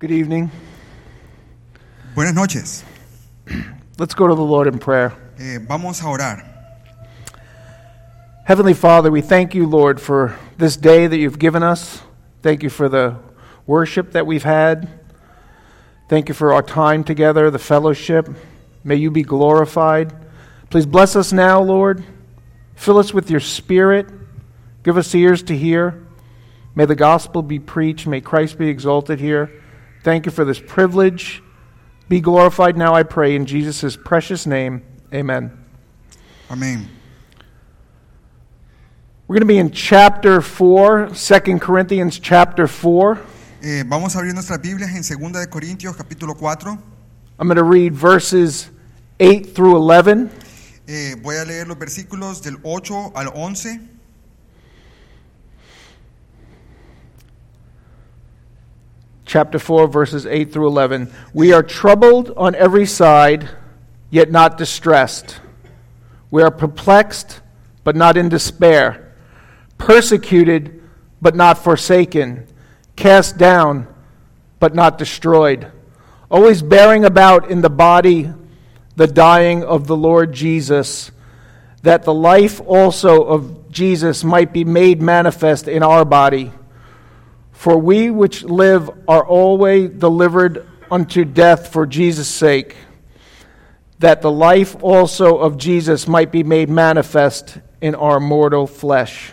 Good evening. Buenas noches. Let's go to the Lord in prayer. Vamos a orar. Heavenly Father, we thank you, Lord, for this day that you've given us. Thank you for the worship that we've had. Thank you for our time together, the fellowship. May you be glorified. Please bless us now, Lord. Fill us with your Spirit. Give us ears to hear. May the gospel be preached. May Christ be exalted here. Thank you for this privilege. Be glorified now, I pray, in Jesus' precious name. Amen. Amén. We're going to be in chapter 4, 2 Corinthians chapter 4. Vamos a abrir nuestras Biblias en 2 de Corintios capítulo 4. I'm going to read verses 8 through 11. Voy a leer los versículos del 8 al 11. Chapter 4, verses 8 through 11. We are troubled on every side, yet not distressed. We are perplexed, but not in despair. Persecuted, but not forsaken. Cast down, but not destroyed. Always bearing about in the body the dying of the Lord Jesus, that the life also of Jesus might be made manifest in our body. For we which live are always delivered unto death for Jesus' sake, that the life also of Jesus might be made manifest in our mortal flesh.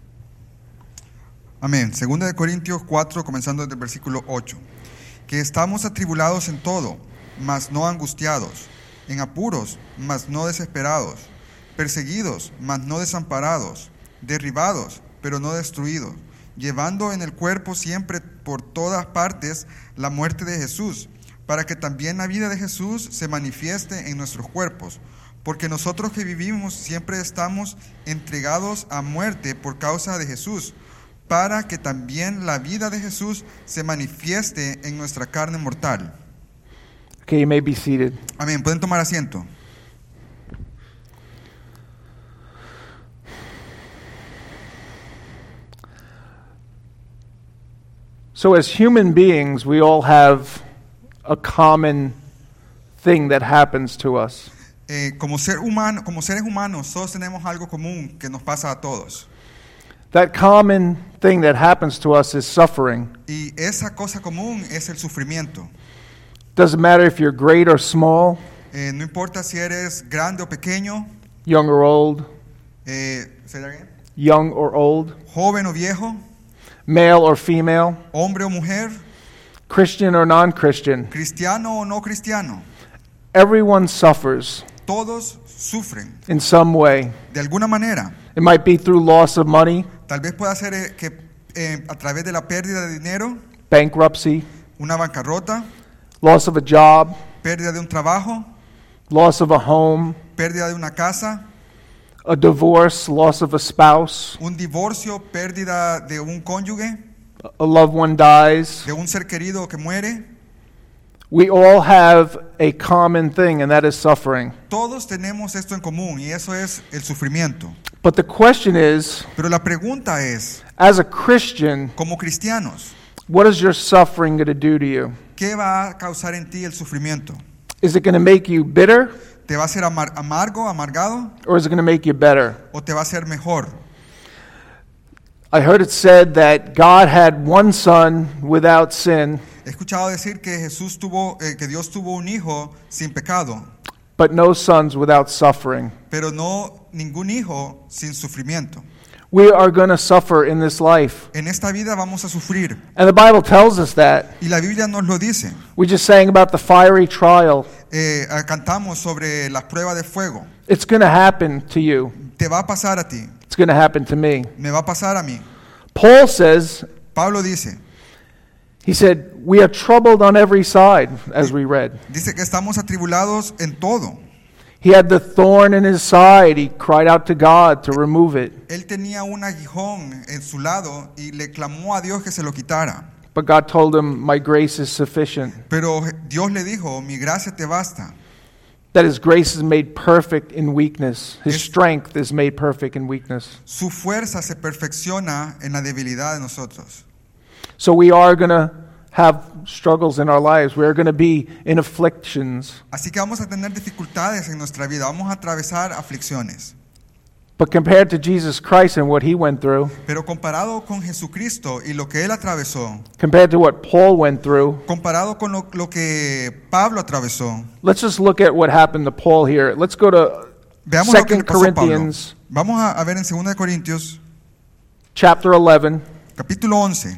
Amén. 2 de Corintios 4, comenzando desde el versículo 8. Que estamos atribulados en todo, mas no angustiados, en apuros, mas no desesperados, perseguidos, mas no desamparados, derribados, pero no destruidos, llevando en el cuerpo siempre por todas partes la muerte de Jesús, para que también la vida de Jesús se manifieste en nuestros cuerpos. Porque nosotros que vivimos siempre estamos entregados a muerte por causa de Jesús, para que también la vida de Jesús se manifieste en nuestra carne mortal. Okay, you may be seated. Amén. Pueden tomar asiento. So as human beings, we all have a common thing that happens to us. Como seres humanos, todos tenemos algo común que nos pasa a todos. That common thing that happens to us is suffering. Y esa cosa común es el sufrimiento. Doesn't matter if you're great or small, No importa si eres grande o pequeño, young or old, say that again. young or old, Joven o viejo, male or female, hombre o mujer, Christian or non-Christian. cristiano o no cristiano. Everyone suffers Todos sufren in some way. de alguna manera. It might be through loss of money, Tal vez pueda ser que a través de la pérdida de dinero, bankruptcy, una bancarrota, loss of a job, pérdida de un trabajo, loss of a home, pérdida de una casa, a divorce, loss of a spouse, un divorcio, pérdida de un cónyuge, a loved one dies. de un ser querido que muere. We all have a common thing, and that is suffering. Todos tenemos esto en común y eso es el sufrimiento. But the question is, Pero la pregunta es, as a Christian, como cristianos, what is your suffering going to do to you? ¿qué va a causar en ti el sufrimiento? Is it going to make you bitter, ¿Te va a hacer amargo, amargado or is it going to make you better? o te va a hacer mejor? I heard it said that God had one son without sin, He escuchado decir que que Dios tuvo un hijo sin pecado, but no sons without suffering. pero no ningún hijo sin sufrimiento. We are going to suffer in this life. En esta vida vamos a sufrir And the Bible tells us that. y la Biblia nos lo dice. We just sang about the fiery trial. Cantamos sobre las pruebas de fuego. It's going to happen to you. Te va a pasar a ti, It's going to happen to me. me va a pasar a mí. Paul says, Pablo dice we are troubled on every side, as we read. que estamos atribulados en todo. He had the thorn in his side. He cried out to God to remove it. Él tenía un aguijón en su lado y le clamó a Dios que se lo quitara. But God told him, my grace is sufficient. Pero Dios le dijo, mi gracia te basta. That his grace is made perfect in weakness. His strength is made perfect in weakness. Su fuerza se perfecciona en la debilidad de nosotros. So we are going to have struggles in our lives. We are going to be in afflictions. Así que vamos a tener dificultades en nuestra vida, vamos a atravesar aflicciones. But compared to Jesus Christ and what he went through, Pero comparado con Jesucristo y lo que él atravesó, compared to what Paul went through, comparado con lo que Pablo atravesó, let's just look at what happened to Paul here. Let's go to veamos lo que le 2 pasó a Pablo. Corinthians Vamos a ver en 2 de Corintios, chapter 11. capítulo 11.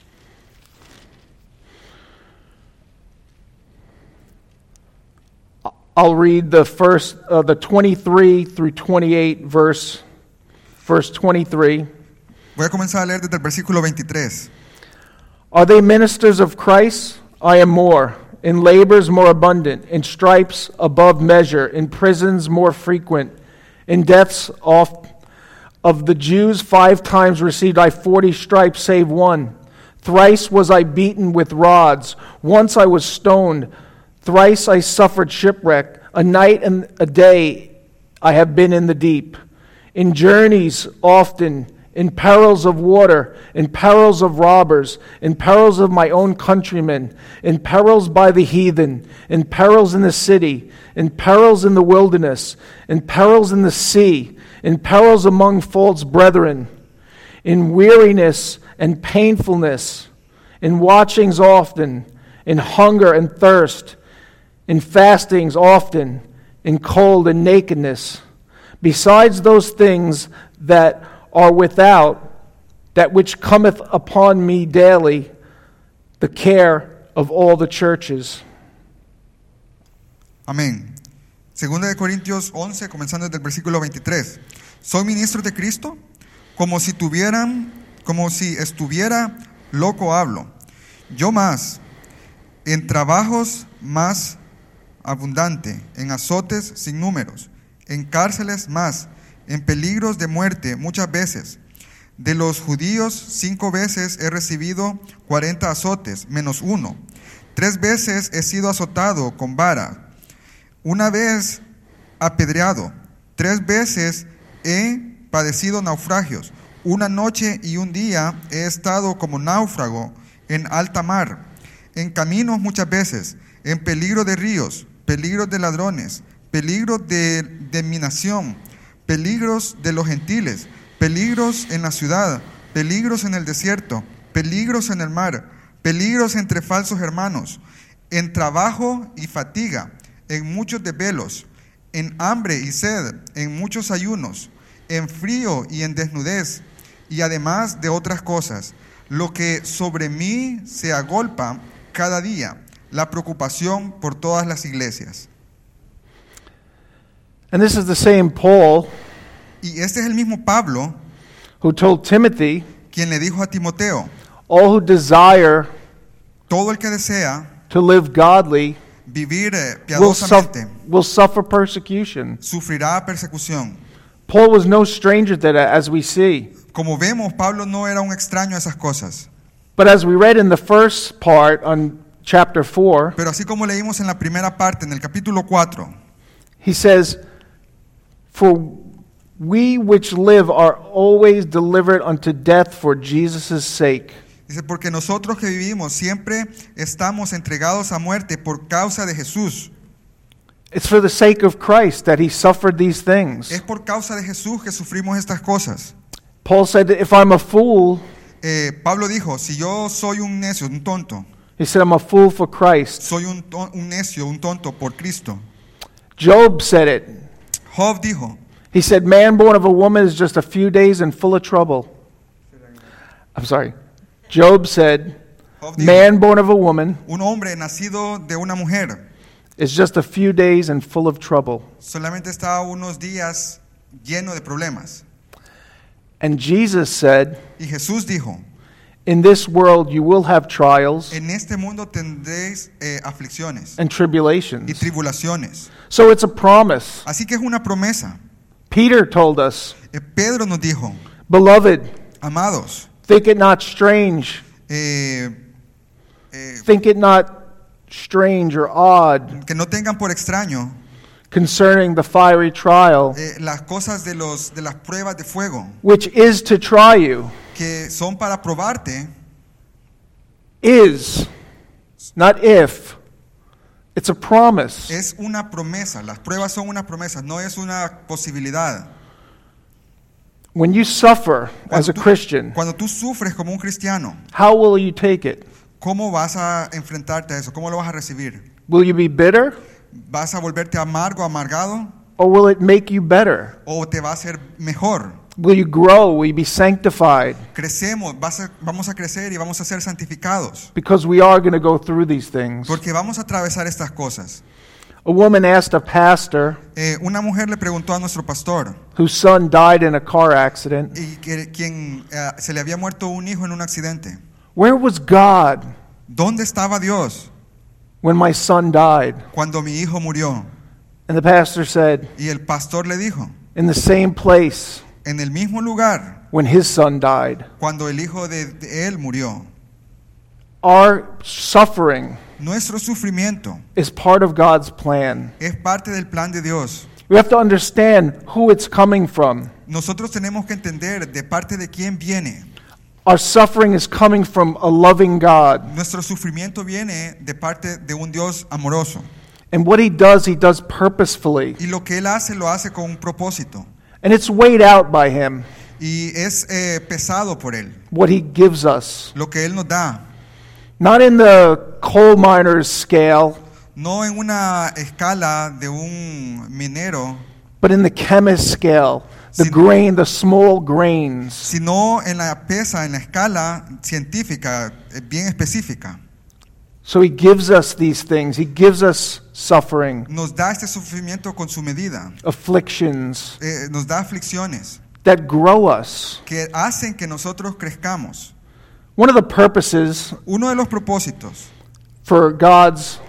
I'll read the 23 through 28 verse 23. Voy a comenzar a leer desde el versículo 23. Are they ministers of Christ? I am more. In labors more abundant, in stripes above measure, in prisons more frequent, in deaths oft. Of the Jews 5 times received I 40 stripes, save one. Thrice was I beaten with rods. Once I was stoned. Thrice I suffered shipwreck. A night and a day I have been in the deep. In journeys often, in perils of water, in perils of robbers, in perils of my own countrymen, in perils by the heathen, in perils in the city, in perils in the wilderness, in perils in the sea, in perils among false brethren, in weariness and painfulness, in watchings often, in hunger and thirst, in fastings often, in cold and nakedness. Besides those things that are without, that which cometh upon me daily, the care of all the churches. Amén. Segunda de Corintios 11, comenzando desde el versículo 23. ¿Soy ministro de Cristo? Como si estuviera loco hablo. Yo más, en trabajos más abundante, en azotes sin números, en cárceles más, en peligros de muerte muchas veces. De los judíos 5 veces he recibido 40 azotes, menos 1. 3 veces he sido azotado con vara. 1 vez apedreado. 3 veces he padecido naufragios. 1 noche y 1 día he estado como náufrago en alta mar. En caminos muchas veces, en peligro de ríos, peligros de ladrones, peligros de mi nación, peligros de los gentiles, peligros en la ciudad, peligros en el desierto, peligros en el mar, peligros entre falsos hermanos, en trabajo y fatiga, en muchos desvelos, en hambre y sed, en muchos ayunos, en frío y en desnudez, y además de otras cosas, lo que sobre mí se agolpa cada día, la preocupación por todas las iglesias. And this is the same Paul Y este es el mismo Pablo who told Timothy, quien le dijo a Timoteo, all who desire todo el que desea to live godly vivir will piadosamente suffer persecution. sufrirá persecución. Paul was no stranger to that, as we see. Como vemos, Pablo no era un extraño a esas cosas. But as we read in the first part on chapter 4, Pero así como leímos en la primera parte, en el capítulo 4, he says, for we which live are always delivered unto death for Jesus' sake. dice, porque nosotros que vivimos siempre estamos entregados a muerte por causa de Jesús. It's for the sake of Christ that he suffered these Es things. por causa de Jesús que sufrimos estas cosas. Paul said that if I'm a fool, Pablo dijo, si yo soy un necio, un tonto, he said I'm a fool for Christ. soy un necio, un tonto por Cristo. Job said it. Job dijo, He said, man born of a woman is just a few days and full of trouble. I'm sorry. Job said, Job dijo, man born of a woman un hombre nacido de una mujer is just a few days and full of trouble. solamente está unos días lleno de problemas. And Jesus said, Y Jesús dijo, in this world you will have trials en este mundo tendréis aflicciones and y tribulations. tribulaciones. So it's a promise. Así que es una promesa. Peter told us, Pedro nos dijo, beloved, amados, think it not strange. Think it not strange or odd que no tengan por extraño concerning the fiery trial, las cosas de las pruebas de fuego, which is to try you, que son para probarte, is not if. It's a promise. Es una promesa. Las pruebas son una promesa, no es una posibilidad. When you suffer as a Christian, Cuando tú sufres como un cristiano, how will you take it? ¿cómo vas a enfrentarte a eso? ¿Cómo lo vas a recibir? Will you be bitter, ¿Vas a volverte amargo, amargado? or will it make you better? ¿O te va a hacer mejor? Will you grow? Will you be sanctified? Crecemos, vamos a crecer y vamos a ser santificados. Because we are going to go through these things. Porque vamos a atravesar estas cosas. A woman asked a pastor Una mujer le preguntó a nuestro pastor, whose son died in a car accident, y quien se le había muerto un hijo en un accidente. where was God ¿Dónde estaba Dios when my son died? cuando mi hijo murió? And the pastor said, Y el pastor le dijo, in the same place en el mismo lugar when his son died. cuando el hijo de él murió. Our suffering Nuestro sufrimiento is part of God's plan. es parte del plan de Dios. We have to understand who it's coming from. Nosotros tenemos que entender de parte de quién viene. Our suffering is coming from a loving God. Nuestro sufrimiento viene de parte de un Dios amoroso. And what he does purposefully. Y lo que Él hace, lo hace con un propósito. And it's weighed out by him, Y es pesado por Él, what he gives us. lo que Él nos da. Not in the coal miner's scale, No en una escala de un minero, but in the chemist's scale. The Sin- grain, the small grains. sino en la pesa, en la escala científica, bien específica. So he gives us these things. He gives us suffering, Nos da este sufrimiento con su medida. afflictions Nos da aflicciones that grow us. que hacen que nosotros crezcamos. One of the purposes Uno de los propósitos for God's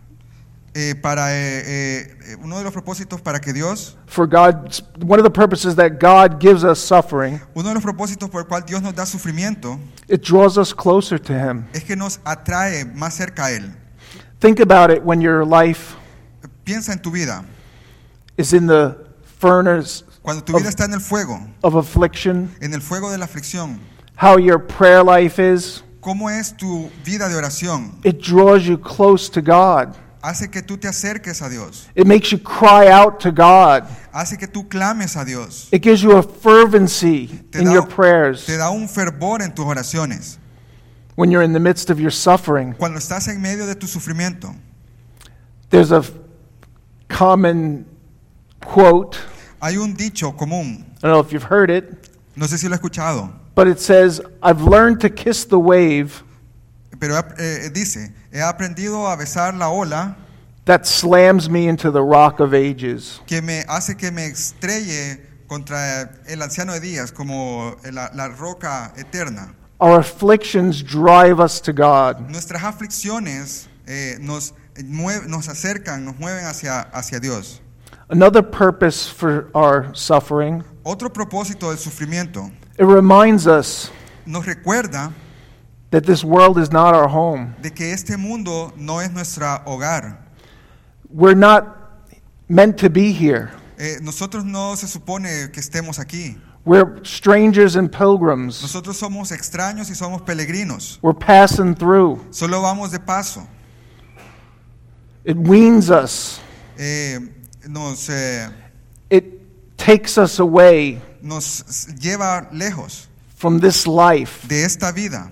uno de los propósitos para que Dios, one of the purposes that God gives us suffering, uno de los propósitos por el cual Dios nos da sufrimiento it draws us closer to him. es que nos atrae más cerca a Él. Think about it when your life Piensa en tu vida, is in the furnace cuando tu vida está en el fuego of de la aflicción, how your prayer life is. ¿cómo es tu vida de oración? It draws you close to God. Hace que tú te acerques a Dios, It makes you cry out to God. hace que tú clames a Dios, It gives you a fervency in your prayers te da un fervor en tus oraciones. when you're in the midst of your suffering. Cuando estás en medio de tu sufrimiento, There's a common quote. hay un dicho común, I don't know if you've heard it, no sé si lo he escuchado, but it says, I've learned to kiss the wave pero dice, he aprendido a besar la ola that slams me into the rock of ages. que me hace que me estrelle contra el anciano de días, como la roca eterna. Our afflictions drive us to God. Nuestras aflicciones nos acercan, nos mueven hacia Dios. Another purpose for our suffering, Otro propósito del sufrimiento it reminds us nos recuerda that this world is not our home. de que este mundo no es nuestro hogar. We're not meant to be here. Nosotros no se supone que estemos aquí. We're strangers and pilgrims. Nosotros somos extraños y somos peregrinos. We're passing through. Solo vamos de paso. It weans us. It takes us away Nos lleva lejos from this life. de esta vida.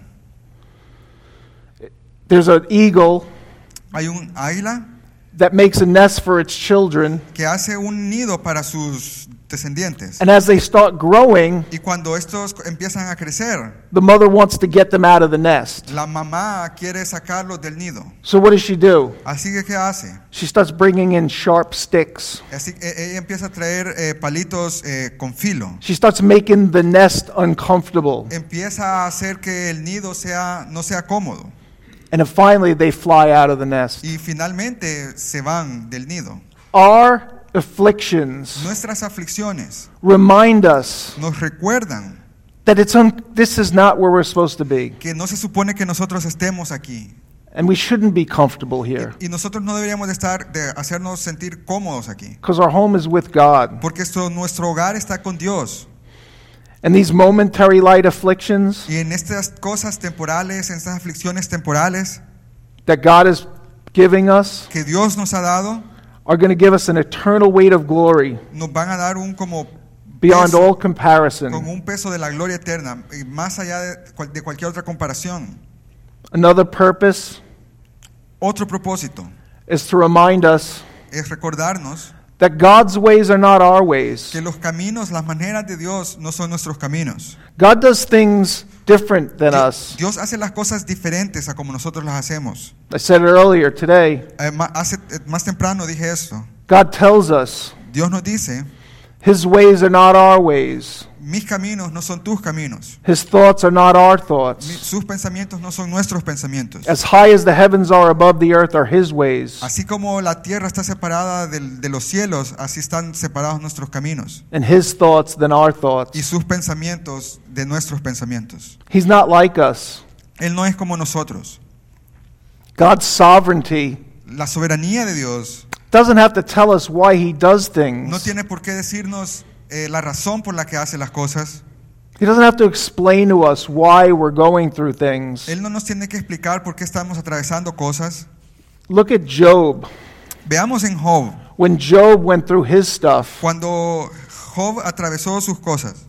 There's an eagle Hay un águila that makes a nest for its children, que hace un nido para sus descendientes. and as they start growing, Y cuando estos empiezan a crecer, the mother wants to get them out of the nest. la mamá quiere sacarlos del nido. So what does she do? Así que, ¿qué hace? She starts bringing in sharp sticks. Así, ella empieza a traer palitos con filo. She starts making the nest uncomfortable. Empieza a hacer que el nido no sea cómodo. And then finally they fly out of the nest. Y finalmente se van del nido. Our afflictions Nuestras aflicciones remind us nos recuerdan that this is not where we're supposed to be. que no se supone que nosotros estemos aquí. And we shouldn't be comfortable here. Y nosotros no deberíamos de hacernos sentir cómodos aquí. Because our home is with God. Porque nuestro hogar está con Dios. And these momentary light afflictions, Y en estas cosas temporales, en estas aflicciones temporales, that God is giving us que Dios nos ha dado are going to give us an eternal weight of glory nos van a dar un como beyond peso, all con comparison. un peso de la gloria eterna, más allá de cualquier otra comparación. Another purpose Otro propósito is to remind us es recordarnos that God's ways are not our ways. que los caminos, las maneras de Dios no son nuestros caminos. God does things different than us. Dios hace las cosas diferentes a como nosotros las hacemos. I said it earlier today. Más temprano dije esto. God tells us Dios nos dice, His ways are not our ways. mis caminos no son tus caminos. His thoughts are not our thoughts. Sus pensamientos no son nuestros pensamientos. As high as the heavens are above the earth are His ways, Así como la tierra está separada de los cielos, así están separados nuestros caminos. and His thoughts than our Y thoughts. sus pensamientos de nuestros pensamientos. He's not like us. Él no es como nosotros. God's sovereignty La soberanía de Dios doesn't have to tell us why He does no things. tiene por qué decirnos la razón por la que hace las cosas. He doesn't have to explain to us why we're going through things. Él no nos tiene que explicar por qué estamos atravesando cosas. Look at Job. Veamos en Job. When Job went through his stuff, Cuando Job atravesó sus cosas,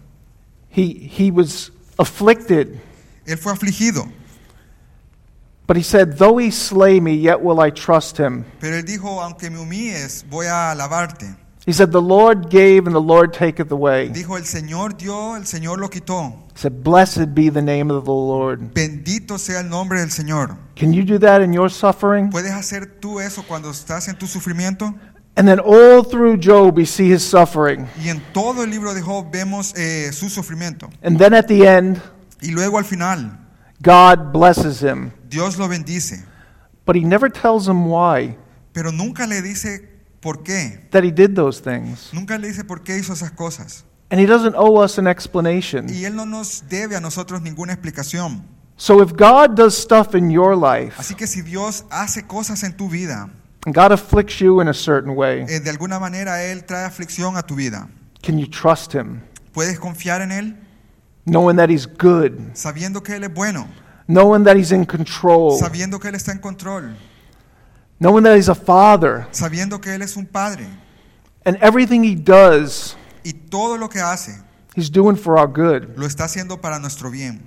he was afflicted. él fue afligido. But he said, though he slay me, yet will I trust him. Pero él dijo, aunque me humilles, voy a alabarte. He said, the Lord gave and the Lord taketh away. Dijo, el Señor dio, el Señor lo quitó. He said, blessed be the name of the Lord. Bendito sea el nombre del Señor. Can you do that in your suffering? ¿Puedes hacer tú eso cuando estás en tu sufrimiento? And then all through Job, we see his suffering. Y en todo el libro de Job vemos su sufrimiento. And then at the end, Y luego al final, God blesses him. Dios lo bendice. But he never tells him why, Pero nunca le dice por qué. that he did those things. Nunca le dice por qué hizo esas cosas. And he doesn't owe us an explanation. Y Él no nos debe a nosotros ninguna explicación. So if God does stuff in your life, Así que si Dios hace cosas en tu vida, and God afflicts you in a certain way, de alguna manera Él trae aflicción a tu vida, can you trust him? ¿puedes confiar en Él? Knowing that he's good, Sabiendo que Él es bueno, knowing that he's in control, sabiendo que Él está en control, knowing that he's a father, sabiendo que Él es un Padre. and everything he does, Y todo lo que hace, he's doing for our good. lo está haciendo para nuestro bien.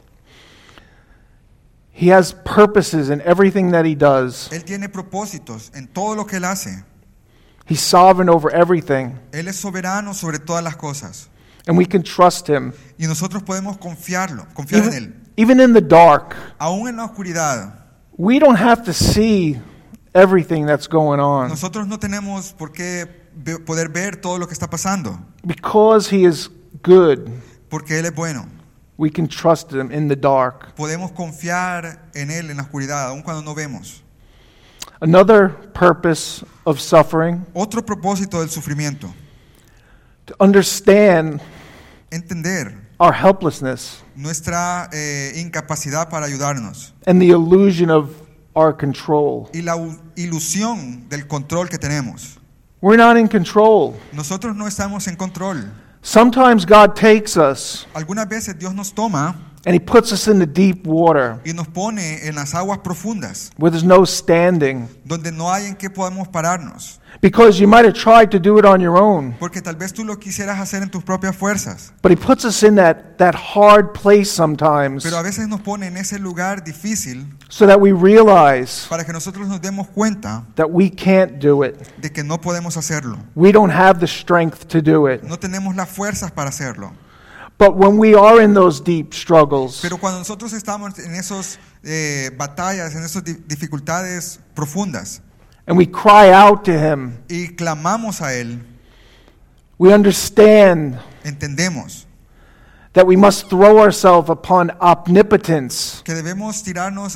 He has purposes in everything that he does. Él tiene propósitos en todo lo que Él hace. He's sovereign over everything, Él es soberano sobre todas las cosas. and we can trust him. Y nosotros podemos confiar en Él. Even in the dark, Aún en la oscuridad, we don't have to see everything that's going on. nosotros no tenemos por qué poder ver todo lo que está pasando, Because he is good, porque Él es bueno. we can trust him in the dark. Podemos confiar en Él en la oscuridad, aun cuando no vemos. Another purpose of suffering, Otro propósito del sufrimiento, to understand entender our helplessness nuestra incapacidad para ayudarnos and the illusion of our control. y la ilusión del control que tenemos. We're not in control. Nosotros no estamos en control. Sometimes God takes us Algunas veces Dios nos toma and he puts us in the deep water y nos pone en las aguas profundas, where there's no standing. donde no hay en qué podemos pararnos, Because you might have tried to do it on your own. porque tal vez tú lo quisieras hacer en tus propias fuerzas, But he puts us in that hard place sometimes pero a veces nos pone en ese lugar difícil so that we realize para que nosotros nos demos cuenta that we can't do it. de que no podemos hacerlo. We don't have the strength to do it. No tenemos las fuerzas para hacerlo. But when we are in those deep struggles, Pero cuando nosotros estamos en esas batallas, en esas dificultades profundas, and we cry out to him, y clamamos a Él, we understand entendemos that we must throw ourselves upon omnipotence que debemos tirarnos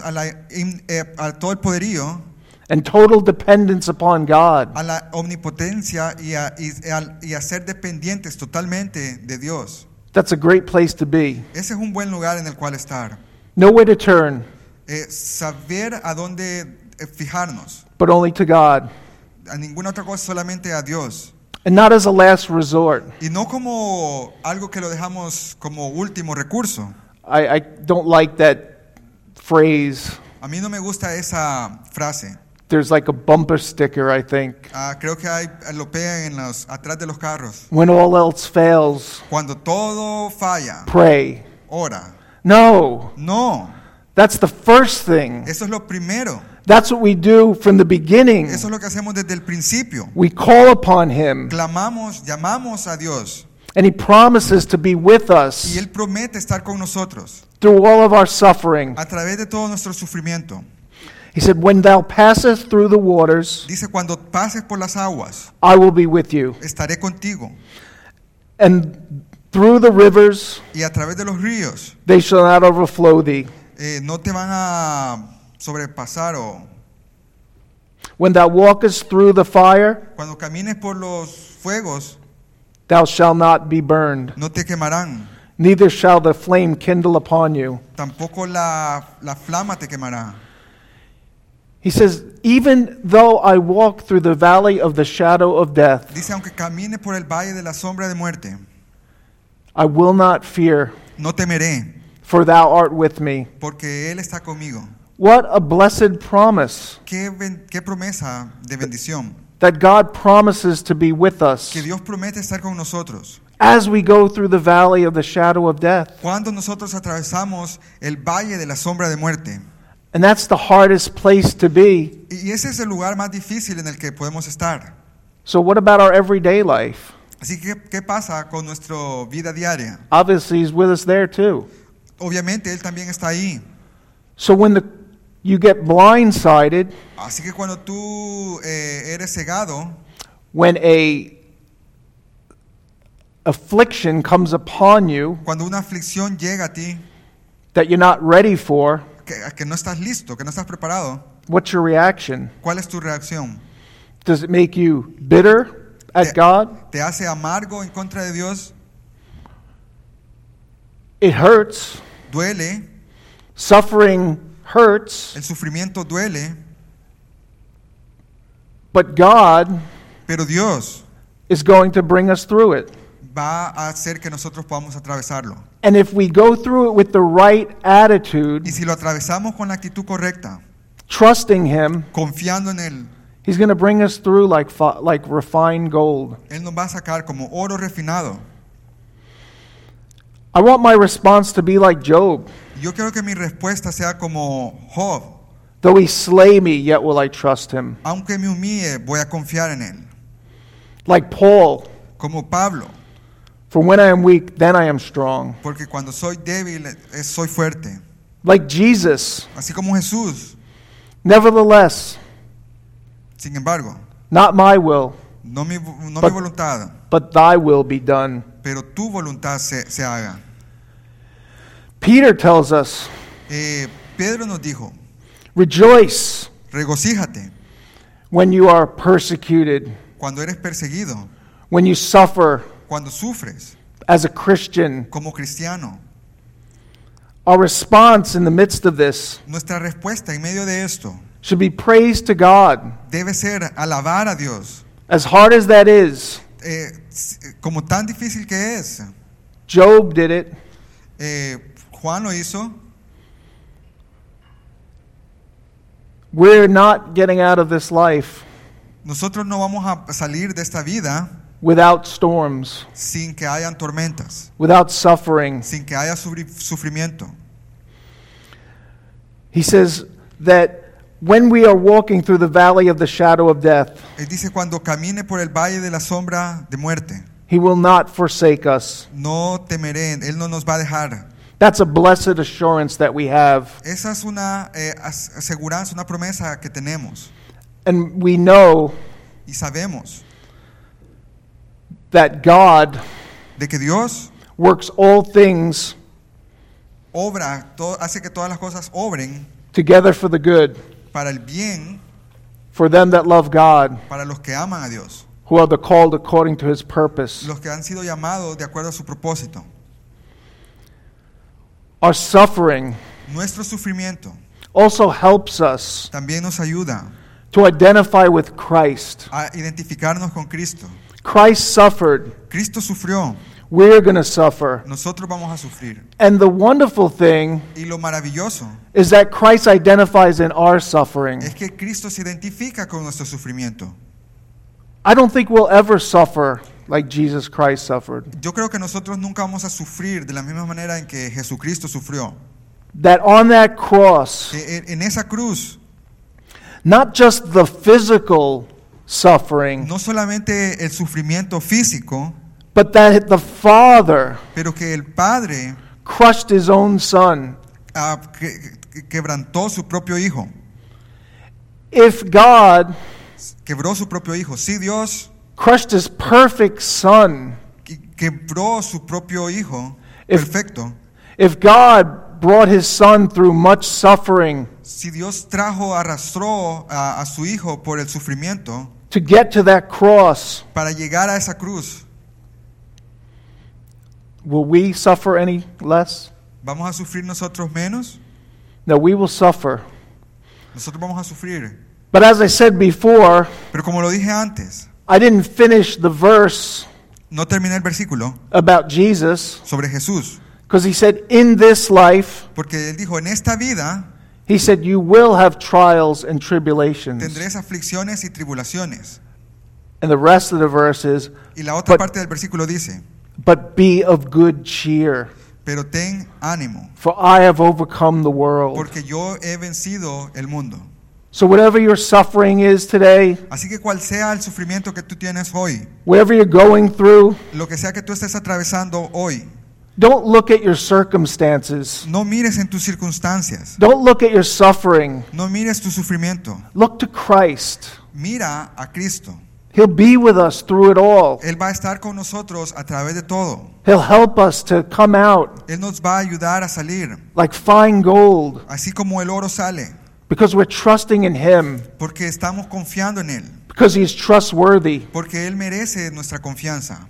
a todo el poderío, and total dependence upon God. a la omnipotencia y a ser dependientes totalmente de Dios. That's a great place to be. Ese es un buen lugar en el cual estar. Nowhere to turn, Saber a dónde fijarnos. but only to God. A ninguna otra cosa, solamente a Dios. And not as a last resort. Y no como algo que lo dejamos como último recurso. I don't like that phrase, A mí no me gusta esa frase. There's like a bumper sticker, I think. Creo que lo pegan atrás de los carros. When all else fails, Cuando todo falla, pray. ora. No, No, that's the first thing. eso es lo primero. That's what we do from the beginning. Eso es lo que hacemos desde el principio. We call upon Him, Clamamos, llamamos a Dios and He promises to be with y us Él promete estar con nosotros through all of our suffering. a través de todo nuestro sufrimiento. He said, when thou passest through the waters, Dice, cuando pases por las aguas, I will be with you. estaré contigo. And through the rivers, Y a través de los ríos, they shall not overflow thee. no te van a sobrepasar. O When thou walkest through the fire, cuando camines por los fuegos, thou shalt not be burned, no te quemarán. neither shall the flame kindle upon you. Tampoco la flama te quemará. He says, even though I walk through the valley of the shadow of death, Dice, aunque camine por el valle de la sombra de muerte, I will not fear, no temeré, for thou art with me. porque Él está conmigo. What a blessed promise Qué promesa de bendición. that God promises to be with us Que Dios promete estar con nosotros. as we go through the valley of the shadow of death. Cuando nosotros atravesamos el valle de la sombra de muerte. And that's the hardest place to be. Y ese es el lugar más difícil en el que podemos estar. So what about our everyday life? Así que, ¿qué pasa con nuestra vida diaria? Obviously, He's with us there too. Obviamente, Él también está ahí. So when you get blindsided, Así que cuando tú eres cegado, when a affliction comes upon you cuando una aflicción llega a ti, that you're not ready for, que no estás listo, que no estás preparado, what's your reaction? ¿cuál es tu reacción? Does it make you bitter at God? ¿Te hace amargo en contra de Dios? It hurts. Duele, Suffering hurts. el sufrimiento duele, But God pero Dios is going to bring us through it. va a hacer que nosotros podamos atravesarlo. And if we go through it with the right attitude, Y si lo atravesamos con la actitud correcta, trusting Him, confiando en Él, He's going to bring us through like refined gold. Él nos va a sacar como oro refinado. I want my response to be like Job. Yo quiero que mi respuesta sea como Job. Though He slay me, yet will I trust Him. Aunque me humille, voy a confiar en Él. Like Paul, Como Pablo, for when I am weak, then I am strong. porque cuando soy débil, soy fuerte. Like Jesus, Así como Jesús. nevertheless, Sin embargo, not my will, no mi But- voluntad, but thy will be done. pero tu voluntad se haga. Peter tells us, Pedro nos dijo, rejoice regocíjate when you are persecuted, cuando eres perseguido, when you suffer cuando sufres as a Christian. como cristiano. Our response in the midst of this Nuestra respuesta en medio de esto should be praise to God. debe ser alabar a Dios. As hard as that is, Como tan difícil que es. Job did it. Juan lo hizo. We're not getting out of this life Nosotros no vamos a salir de esta vida without storms, sin que hayan tormentas, without suffering. sin que haya sufrimiento. He says that when we are walking through the valley of the shadow of death, Él dice, cuando camine por el valle de la sombra de muerte, He will not forsake us. no temeré, Él no nos va a dejar. That's a blessed assurance that we have. Esa es una aseguranza, una promesa que tenemos. And we know Y sabemos that God de que Dios works all things hace que todas las cosas obren together for the good, para el bien, for them that love God, para los que aman a Dios, who are the called according to His purpose. los que han sido llamados de acuerdo a su propósito. Our suffering Nuestro sufrimiento also helps us también nos ayuda to identify with Christ. a identificarnos con Cristo. Christ suffered. Cristo sufrió. We're going to suffer. Nosotros vamos a sufrir. And the wonderful thing Y lo maravilloso is that Christ identifies in our suffering. es que Cristo se identifica con nuestro sufrimiento. I don't think we'll ever suffer like Jesus Christ suffered. Yo creo que nosotros nunca vamos a sufrir de la misma manera en que Jesucristo sufrió. That on that cross, Que en esa cruz, not just the physical suffering, no solamente el sufrimiento físico, but that the Father pero que el Padre crushed his own Son. Quebrantó su propio hijo. If God Quebró su propio hijo. Sí, Dios crushed his perfect Son, quebró su propio hijo If- perfecto. if God brought his Son through much suffering Si Dios arrastró a su hijo por el sufrimiento to get to that cross, para llegar a esa cruz, will we suffer any less? ¿vamos a sufrir nosotros menos? No, we will suffer. Nosotros vamos a sufrir. But as I said before, Pero como lo dije antes, I didn't finish the verse no terminé el versículo about Jesus sobre Jesús, because he said, in this life, porque él dijo, en esta vida he said, you will have trials and tribulations. tendréis aflicciones y tribulaciones. And the rest of the verse is, Y la otra But- parte del versículo dice, but be of good cheer, pero ten ánimo, for I have overcome the world. porque yo he vencido el mundo. So whatever your suffering is today, Así que cual sea el sufrimiento que tú tienes hoy, whatever you're going through, lo que sea que tú estés atravesando hoy, don't look at your circumstances. no mires en tus circunstancias, Don't look at your suffering. no mires tu sufrimiento, Look to Christ. mira a Cristo. He'll be with us through it all. Él va a estar con nosotros a través de todo. He'll help us to come out Él nos va a ayudar a salir, like fine gold así como el oro sale, because we're trusting in Him, porque estamos confiando en Él, because He's trustworthy. porque Él merece nuestra confianza.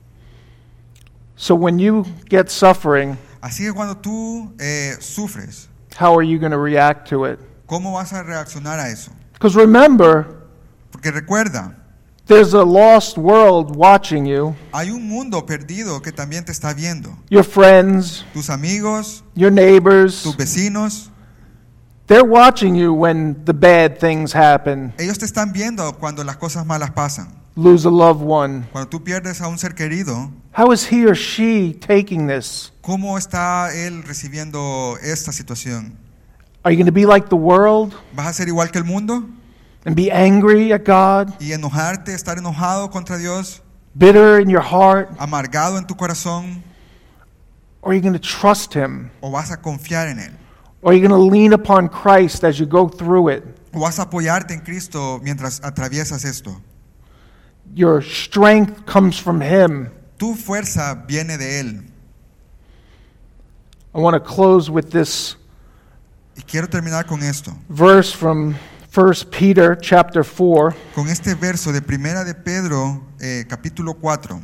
So when you get suffering, Así que cuando tú sufres, how are you going to react to it? ¿cómo vas a reaccionar a eso? Because remember, Porque recuerda, there's a lost world watching you. hay un mundo perdido que también te está viendo. Your friends, Tus amigos, your neighbors, tus vecinos, they're watching you when the bad things happen. ellos te están viendo cuando las cosas malas pasan. Lose a loved one. Cuando tú pierdes a un ser querido, How is he or she taking this? ¿cómo está él recibiendo esta situación? Are you going to be like the world ¿Vas a ser igual que el mundo and be angry at God, y enojarte, estar enojado contra Dios, bitter in your heart? amargado en tu corazón, Or are you going to trust Him? o vas a confiar en Él? Or are you going to lean upon Christ as you go through it? ¿O vas a apoyarte en Cristo mientras atraviesas esto? Your strength comes from Him. Tu fuerza viene de Él. I want to close with this Y quiero terminar con esto, verse from 1 Peter chapter 4. con este verso de Primera de Pedro, capítulo 4.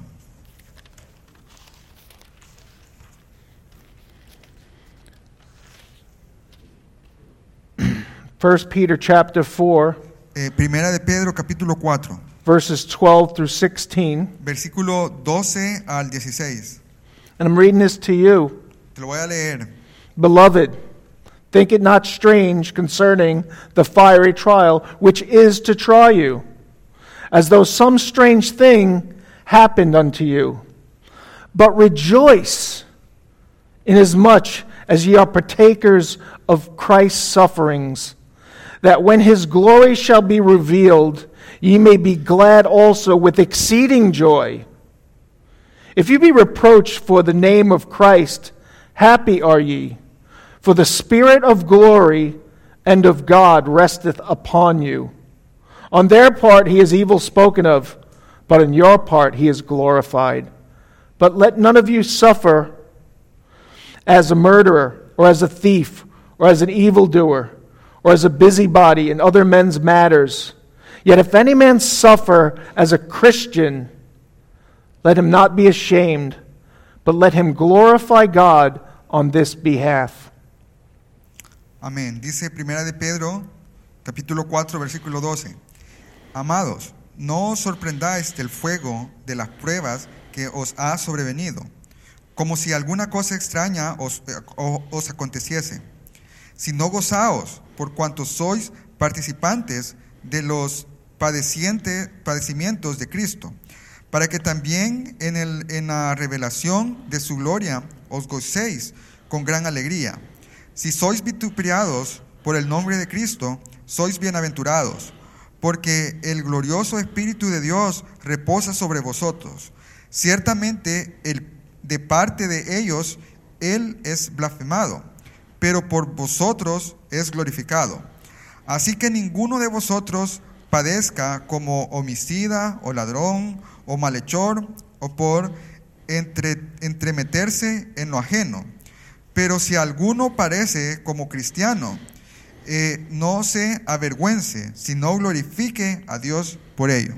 1 Peter chapter 4, Primera de Pedro, capítulo 4, verses 12 through 16. versículo 12 al 16. And I'm reading this to you. Te lo voy a leer. Beloved, think it not strange concerning the fiery trial which is to try you, as though some strange thing happened unto you. But rejoice, inasmuch as ye are partakers of Christ's sufferings, that when his glory shall be revealed, ye may be glad also with exceeding joy. If you be reproached for the name of Christ, happy are ye, for the Spirit of glory and of God resteth upon you. On their part he is evil spoken of, but on your part he is glorified. But let none of you suffer as a murderer, or as a thief, or as an evildoer, or as a busybody in other men's matters. Yet if any man suffer as a Christian, let him not be ashamed, but let him glorify God on this behalf. Amén. Dice Primera de Pedro, capítulo 4, versículo 12. Amados, no os sorprendáis del fuego de las pruebas que os ha sobrevenido, como si alguna cosa extraña os aconteciese. Sino gozaos por cuanto sois participantes de los padecimientos de Cristo, para que también en la revelación de su gloria os gocéis con gran alegría. Si sois vituperados por el nombre de Cristo, sois bienaventurados, porque el glorioso Espíritu de Dios reposa sobre vosotros. Ciertamente de parte de ellos Él es blasfemado, pero por vosotros es glorificado. Así que ninguno de vosotros padezca como homicida o ladrón o malhechor o por entremeterse en lo ajeno. Pero si alguno parece como cristiano, no se avergüence, sino glorifique a Dios por ello.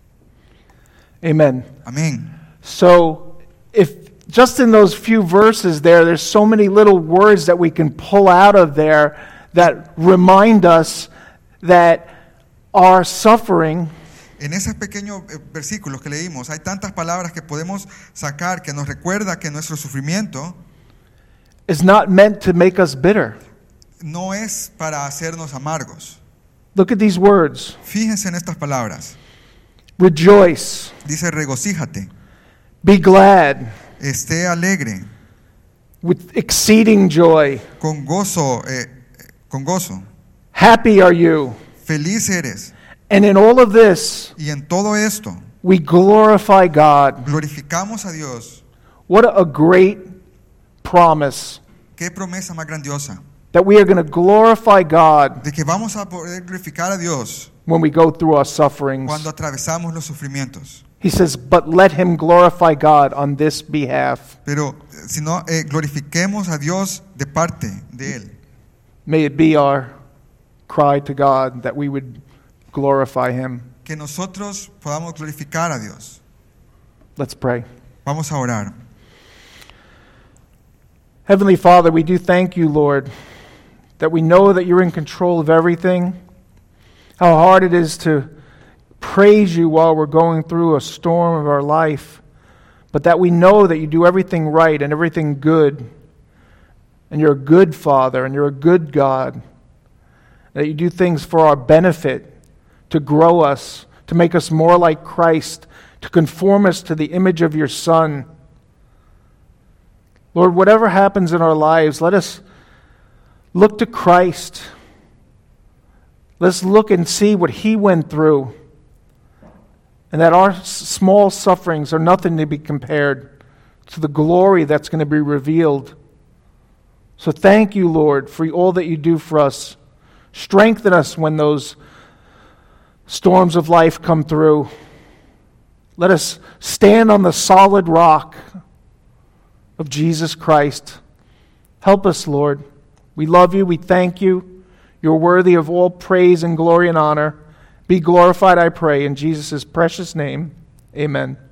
Amen. Amén. So, if just in those few verses there's so many little words that we can pull out of there that remind us that our suffering En esos pequeños versículos que leímos, hay tantas palabras que podemos sacar que nos recuerda que nuestro sufrimiento is not meant to make us bitter. no es para hacernos amargos. Look at these words. Fíjense en estas palabras. Rejoice. Dice, regocíjate, Be glad. esté alegre, With exceeding joy. con gozo, Happy are you. feliz eres. And in all of this, Y en todo esto, we glorify God. glorificamos a Dios. What a great promise Qué promesa más grandiosa, that we are going to glorify God de que vamos a poder glorificar a Dios when we go through our sufferings. cuando atravesamos los sufrimientos. He says, but let him glorify God on this behalf. Pero si no, glorifiquemos a Dios de parte de Él. May it be our cry to God that we would glorify him. Que nosotros podamos glorificar a Dios. Let's pray. Vamos a orar. Heavenly Father, we do thank you, Lord, that we know that you're in control of everything. How hard it is to praise you while we're going through a storm of our life, but that we know that you do everything right and everything good. And you're a good Father and you're a good God. That you do things for our benefit, to grow us, to make us more like Christ, to conform us to the image of your Son. Lord, whatever happens in our lives, let us look to Christ. Let's look and see what he went through. And that our small sufferings are nothing to be compared to the glory that's going to be revealed. So thank you, Lord, for all that you do for us. Strengthen us when those storms of life come through. Let us stand on the solid rock of Jesus Christ. Help us, Lord. We love you. We thank you. You're worthy of all praise and glory and honor. Be glorified, I pray, in Jesus' precious name. Amen.